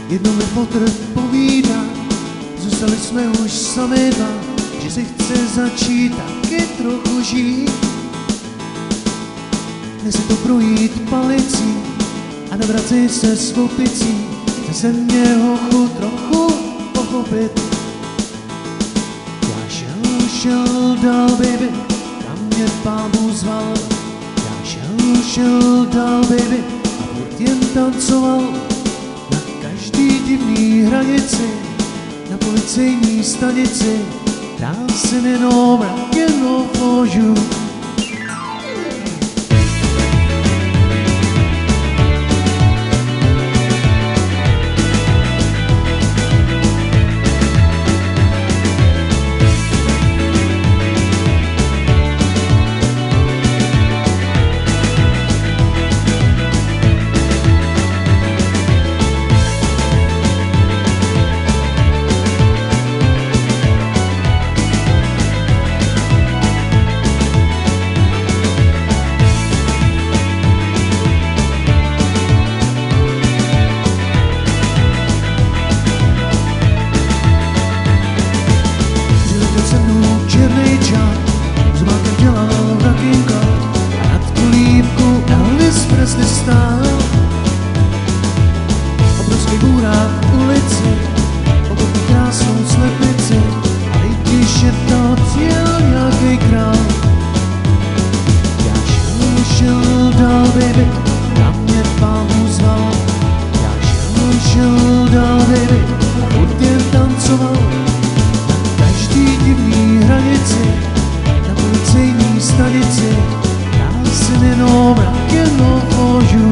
Jednou mi Potter povídá, zůstali jsme už sami dva, že si chce začít taky trochu žít. Nechce to projít palicí a navracet se s opicí, chce mě hochu trochu pochopit. Já šel dál, baby, kam mě Pán Bůh zval. Já šel dál, baby, a furt jen tancoval. Na každý divný hranici, na policejní stanici, dál jsem jenom rock'n'roll. Obrovský bůrák v ulici, obrovský krásnou slepici, a lidi šeptal, přijel nějakej král. Já šel dál, baby, kam mě Pán Bůh zval. Já šel dál, baby, a furt jen tancoval. Na každý divný hranici, na policejní stanici, dál jsem jenom rock'n'roll for you.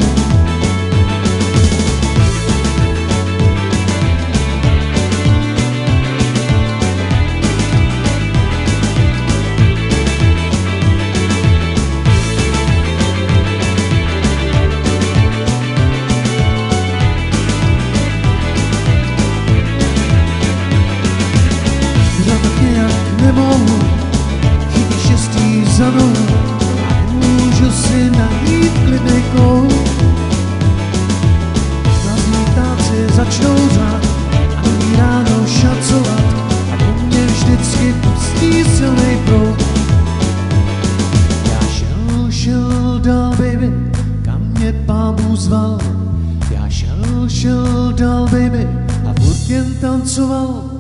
Nemohu chytit štěstí za nohu a nemůžu si najít klidnej kout. Blázní ptáci začnou řát a nový ráno šancovat a po mně vždycky pustí silnej proud. Já šel dál, baby, kam mě Pán Bůh zval. Já šel dál, baby, a furt jen tancoval.